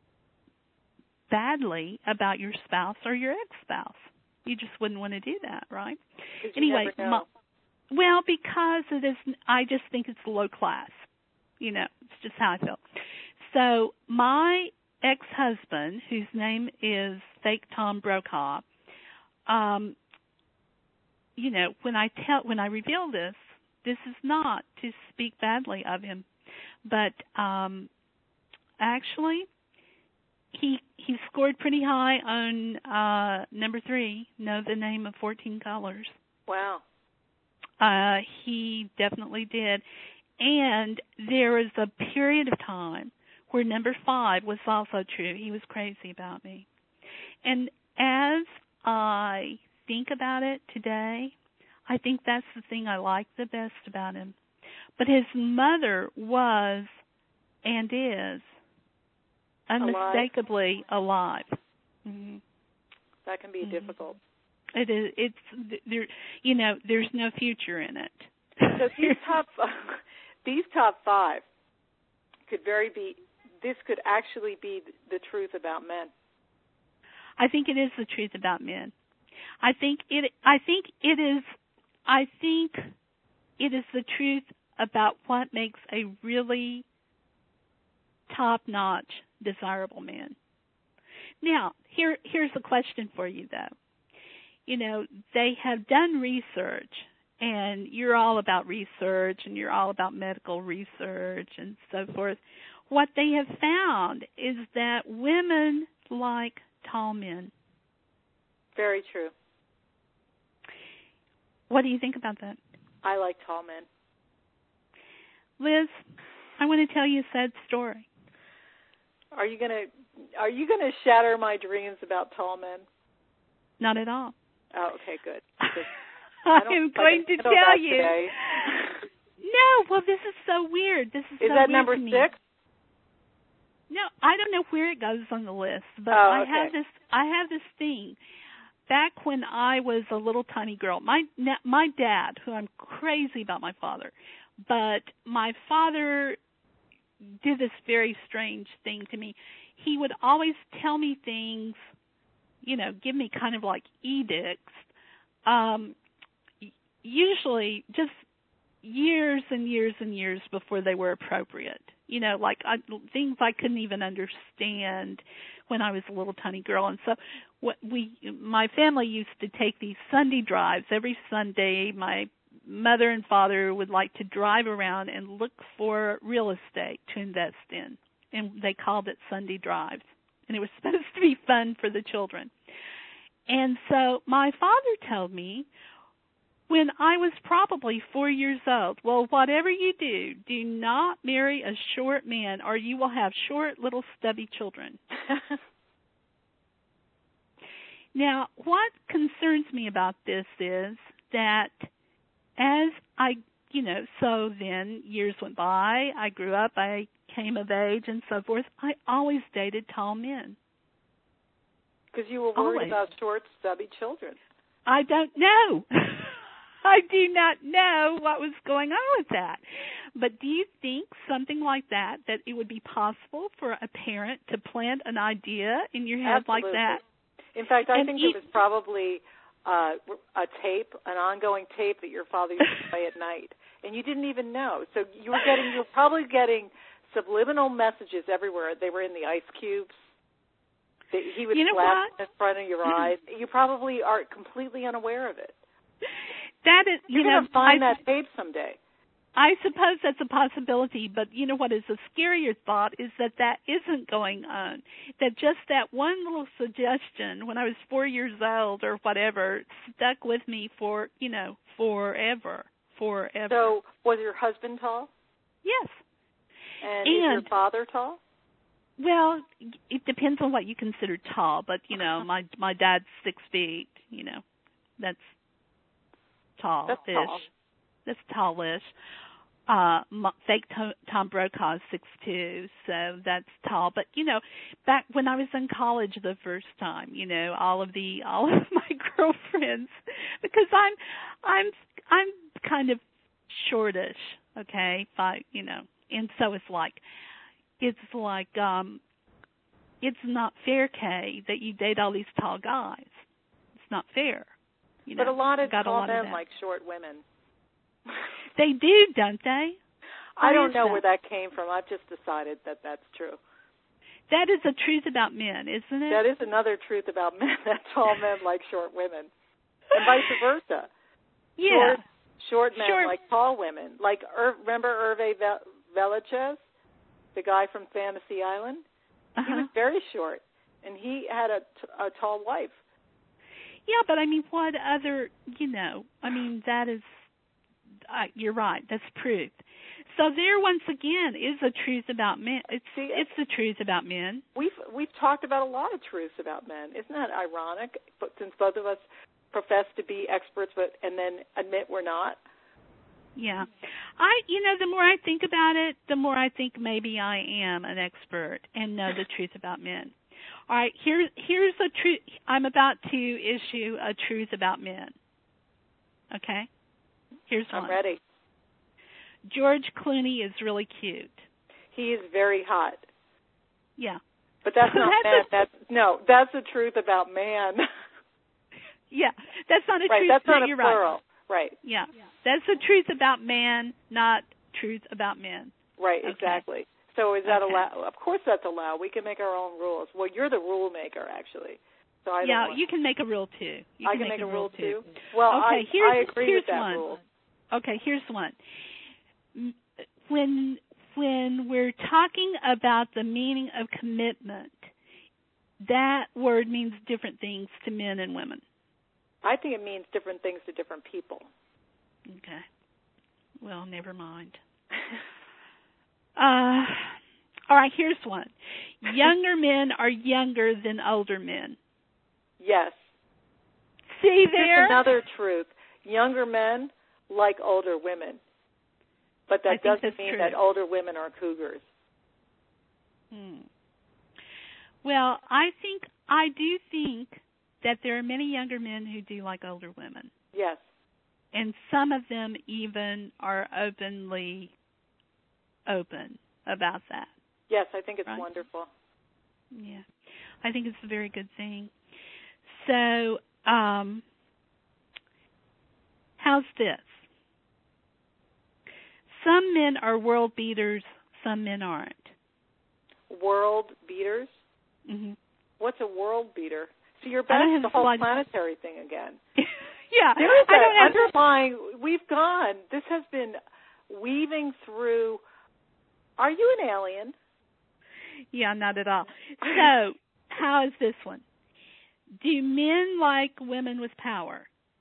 badly about your spouse or your ex-spouse. You just wouldn't want to do that, right? Anyway, my, well, because it is, I just think it's low class. You know, it's just how I feel. So my ex-husband, whose name is Fake Tom Brokaw, um, you know, when I tell, when I reveal this, this is not to speak badly of him, but um, actually, he he scored pretty high on uh, number three. Know the name of fourteen colors. Wow. Uh, he definitely did, and there was a period of time where number five was also true. He was crazy about me, and as I think about it today, I think that's the thing I like the best about him. But his mother was and is unmistakably alive. alive. Mm-hmm. That can be mm-hmm. difficult. It is. It's there. You know, there's no future in it. So these top these top five could very be. This could actually be the truth about men. I think it is the truth about men. I think it. I think it is. I think it is the truth about what makes a really top-notch desirable men. Now, here here's a question for you, though. You know, they have done research, and you're all about research, and you're all about medical research and so forth. What they have found is that women like tall men. Very true. What do you think about that? I like tall men. Liz, I want to tell you a sad story. Are you gonna Are you gonna shatter my dreams about tall men? Not at all. Oh, okay, good. I am going to tell you. Today. No, well, this is so weird. This is, is so that weird number to me. six? No, I don't know where it goes on the list, but oh, I okay. have this. I have this thing. Back when I was a little tiny girl, my my dad, who I'm crazy about my father, but my father did this very strange thing to me. He would always tell me things, you know, give me kind of like edicts, um, usually just years and years and years before they were appropriate. You know, like I, things I couldn't even understand when I was a little tiny girl. And so what we, my family used to take these Sunday drives. Every Sunday, my mother and father would like to drive around and look for real estate to invest in. And they called it Sunday drives. And it was supposed to be fun for the children. And so my father told me when I was probably four years old, well, whatever you do, do not marry a short man or you will have short, little, stubby children. Now, what concerns me about this is that as I, you know, so then years went by, I grew up, I came of age and so forth, I always dated tall men. Because you were worried always. about short, stubby children. I don't know. I do not know what was going on with that. But do you think something like that, that it would be possible for a parent to plant an idea in your head Absolutely. like that? In fact, I and think eat- it was probably uh, a tape, an ongoing tape that your father used to play at night, and you didn't even know. So you were getting, you were probably getting subliminal messages everywhere. They were in the ice cubes. He would you know flash what? in front of your eyes. You probably are completely unaware of it. That is, you You're know, going to find I, that tape someday. I suppose that's a possibility, but you know what is a scarier thought is that that isn't going on. That just that one little suggestion when I was four years old or whatever stuck with me for, you know, forever, forever. So was your husband tall? Yes. And, and is your father tall? Well, it depends on what you consider tall, but, you know, my my dad's six feet, you know, that's tall-ish. That's tall. That's tallish. Uh, my, fake Tom, Tom Brokaw is six two, so that's tall. But, you know, back when I was in college the first time, you know, all of the, all of my girlfriends, because I'm, I'm, I'm kind of shortish, okay, by, you know, and so it's like, it's like, um, it's not fair, Kay, that you date all these tall guys. It's not fair. You know, but a lot of got tall a lot men of like short women. They do, don't they? Why I don't know that? where that came from. I've just decided that that's true. That is a truth about men, isn't it? That is another truth about men, that tall men like short women. And vice versa. Yeah. Short, short men Short. like tall women. Like, Ir- remember Hervé Villachez, the guy from Fantasy Island? Uh-huh. He was very short, and he had a, t- a tall wife. Yeah, but I mean, what other, you know, I mean, that is, uh, you're right, that's truth. So there, once again, is a truth about men. It's See, it's the truth about men. We've we've talked about a lot of truths about men. Isn't that ironic? But since both of us profess to be experts, but and then admit we're not. Yeah, I you know the more I think about it, the more I think maybe I am an expert and know the truth about men. All right, here's here's a truth. I'm about to issue a truth about men. Okay, here's one. I'm ready. George Clooney is really cute. He is very hot. Yeah. But that's not that's man. A, that's no. That's the truth about man. Yeah, that's not a right, truth. That's not a you're plural. Right. Right. Yeah. That's the truth about man, not truth about men. Right. Okay. Exactly. So is that okay. allowed? Of course that's allowed. We can make our own rules. Well, you're the rule maker, actually. So I yeah, don't want you can make a rule, too. You I can, can make, make a rule, too. too? Well, okay, I, here's, I agree here's with that one. rule. Okay, here's one. When, when we're talking about the meaning of commitment, that word means different things to men and women. I think it means different things to different people. Okay. Well, never mind. uh, all right, here's one. Younger men are younger than older men. Yes. See there? Here's another truth. Younger men like older women. But that doesn't mean true. that older women are cougars. Hmm. Well, I think, I do think that there are many younger men who do like older women. Yes. And some of them even are openly open about that. Yes, I think it's right? wonderful. Yeah. I think it's a very good thing. So, um, how's this? Some men are world beaters, some men aren't. World beaters? Mm-hmm. What's a world beater? So you're back to the whole slide. planetary thing again. yeah. There is I don't that have underlying, we've gone, this has been weaving through, are you an alien? Yeah, not at all. So, how is this one? Do men like women with power?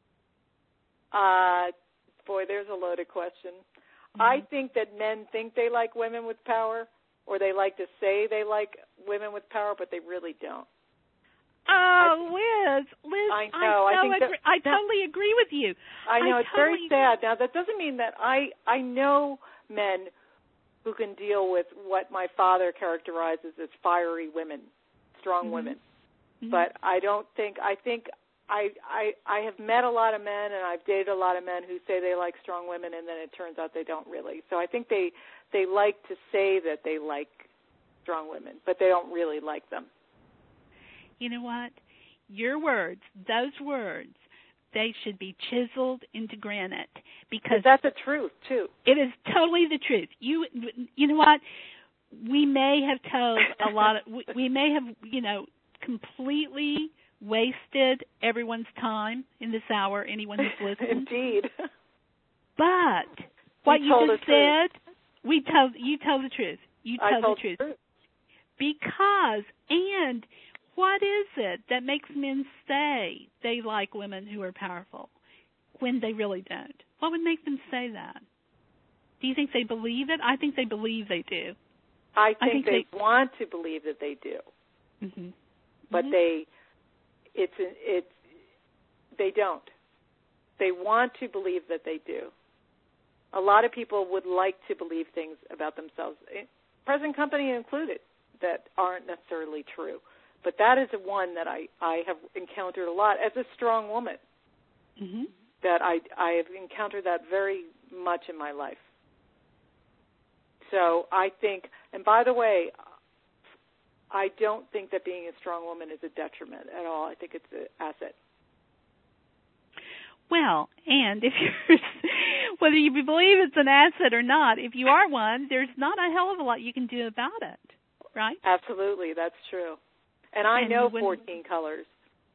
Uh, boy, there's a loaded question. Mm-hmm. I think that men think they like women with power, or they like to say they like women with power, but they really don't. Oh, Liz, Liz, I know. I, so I, think agree, that, I totally agree with you. I know. I it's totally very sad. Now, that doesn't mean that I, I know men who can deal with what my father characterizes as fiery women, strong mm-hmm. women. Mm-hmm. But I don't think, I think I, I I have met a lot of men and I've dated a lot of men who say they like strong women and then it turns out they don't really. So I think they, they like to say that they like strong women, but they don't really like them. You know what? Your words, those words, they should be chiseled into granite because that's the truth too. It is totally the truth. You you know what? We may have told a lot of we, we may have, you know, completely wasted everyone's time in this hour, anyone who's listening. Indeed. But what we you just said, we told you told the truth. You told, I told the truth. The truth. Because and what is it that makes men say they like women who are powerful when they really don't? What would make them say that? Do you think they believe it? I think they believe they do. I think, I think they, they want to believe that they do, mm-hmm. but mm-hmm. they, it's it's they don't. They want to believe that they do. A lot of people would like to believe things about themselves, present company included, that aren't necessarily true. But that is one that I, I have encountered a lot as a strong woman. Mm-hmm. That I I have encountered that very much in my life. So I think, and by the way, I don't think that being a strong woman is a detriment at all. I think it's an asset. Well, and if you're, whether you believe it's an asset or not, if you are one, there's not a hell of a lot you can do about it, right? Absolutely, that's true. And I and know when, fourteen colors.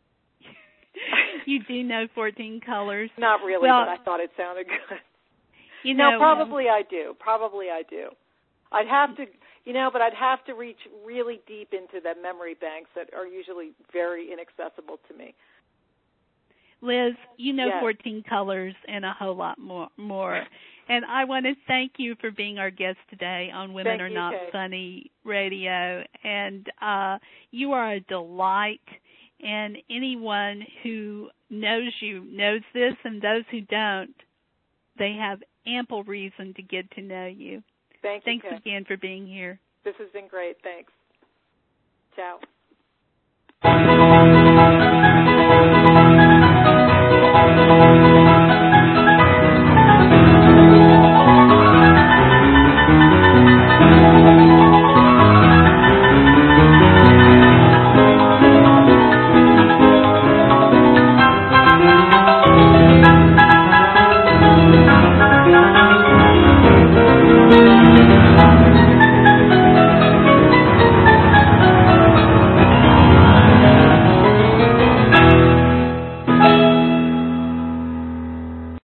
You do know fourteen colors? Not really, well, but I thought it sounded good. You know, no, probably I do. Probably I do. I'd have to, you know, but I'd have to reach really deep into the memory banks that are usually very inaccessible to me. Liz, you know yes. fourteen colors and a whole lot more. more. And I want to thank you for being our guest today on Women thank Are you, Not Kay. Funny Radio. And uh, you are a delight. And anyone who knows you knows this, and those who don't, they have ample reason to get to know you. Thank you, Thanks Kay. again for being here. This has been great. Thanks. Ciao.